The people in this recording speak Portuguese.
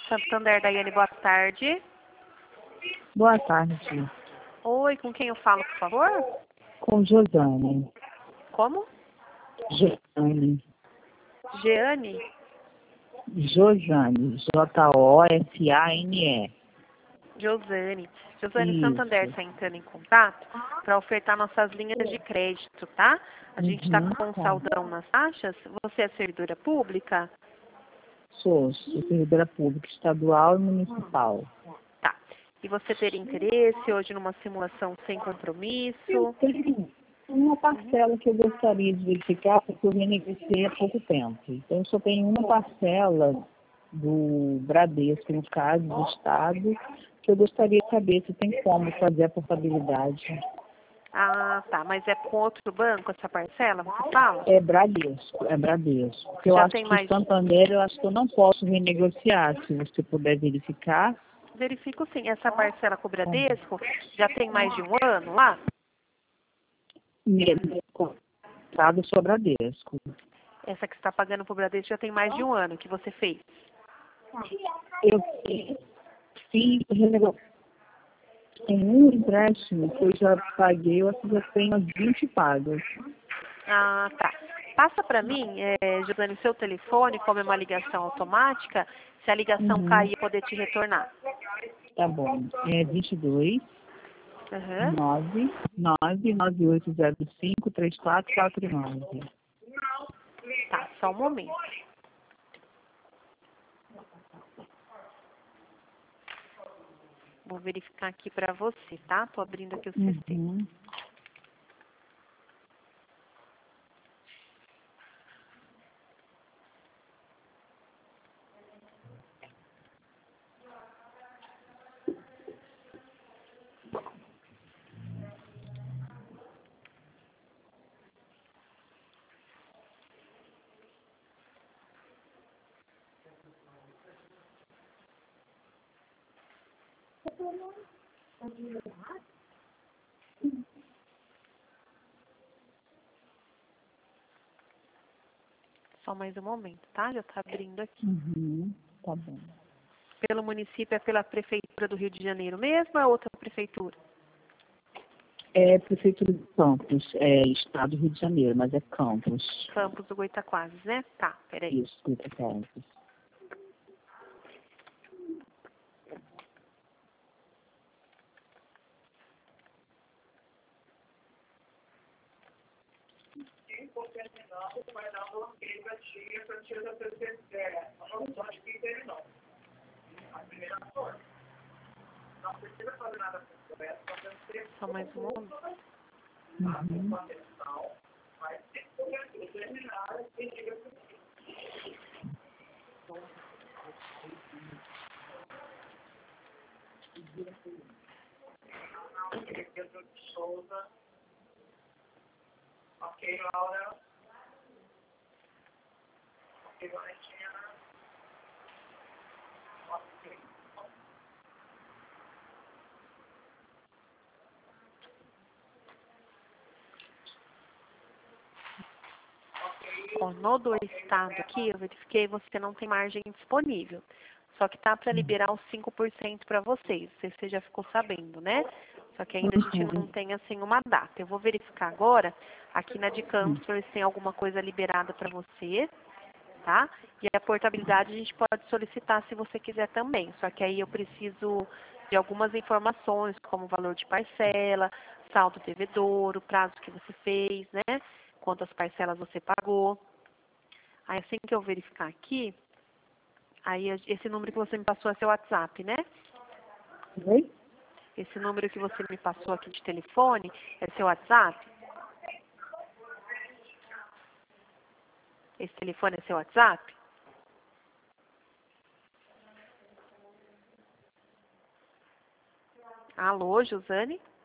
Santander, Daiane, boa tarde. Boa tarde. Oi, com quem eu falo, por favor? Com Josane. Como? Josane. Jeane? Josane. Josane. Josane. Josane, Isso. Santander está entrando em contato para ofertar nossas linhas de crédito, tá? A gente está com um Tá. saldão nas taxas. Você é servidora pública? Sou servidora pública estadual e municipal. Tá. E você teria interesse hoje numa simulação sem compromisso? Tem uma parcela que eu gostaria de verificar, porque eu renegociei há pouco tempo. Então, eu só tenho uma parcela do Bradesco, no caso, do Estado, que eu gostaria de saber se tem como fazer a portabilidade. Ah, tá. Mas é com outro banco essa parcela, você fala? É Bradesco. Porque eu Já acho tem que mais... o Santander, eu acho que eu não posso renegociar. Se você puder verificar. Verifico sim. Essa parcela com o Bradesco já tem mais de um ano lá? Mesmo contratado sou Bradesco. Essa que está pagando para o Bradesco já tem mais de um ano que você fez. Eu fiz renegociação. Tem um empréstimo que eu já paguei, eu acho que já tenho as 20 pagas. Ah, tá. Passa para mim, Josane, o seu telefone, como é uma ligação automática, se a ligação cair, eu poder te retornar. Tá bom. É 22 Uhum. 998053449. Tá, só um momento. Vou verificar aqui para você, tá? Tô abrindo aqui o sistema. Só mais um momento, tá? Já tá abrindo aqui. Tá bom. Pelo município é pela Prefeitura do Rio de Janeiro mesmo ou é outra prefeitura? É Prefeitura de Campos, é Estado do Rio de Janeiro, mas é Campos. Campos do Goytaquazes, né? Tá, peraí. Isso, Campos. Só mais um momento. Ok, Laura. Ok, Valentina. Ok. Ó, no do estado aqui, eu verifiquei, você não tem margem disponível. Só que tá para liberar os 5% para vocês. Você já ficou sabendo, né? Só que ainda a gente não tem, assim, uma data. Eu vou verificar agora, aqui na de Campos, se tem alguma coisa liberada para você, tá? E a portabilidade a gente pode solicitar se você quiser também. Só que aí eu preciso de algumas informações, como o valor de parcela, saldo devedor, o prazo que você fez, né? Quantas parcelas você pagou. Aí assim que eu verificar aqui, aí esse número que você me passou é seu WhatsApp, né? Oi? Esse número que você me passou aqui de telefone é seu WhatsApp? Esse telefone é seu WhatsApp? Alô, Josane?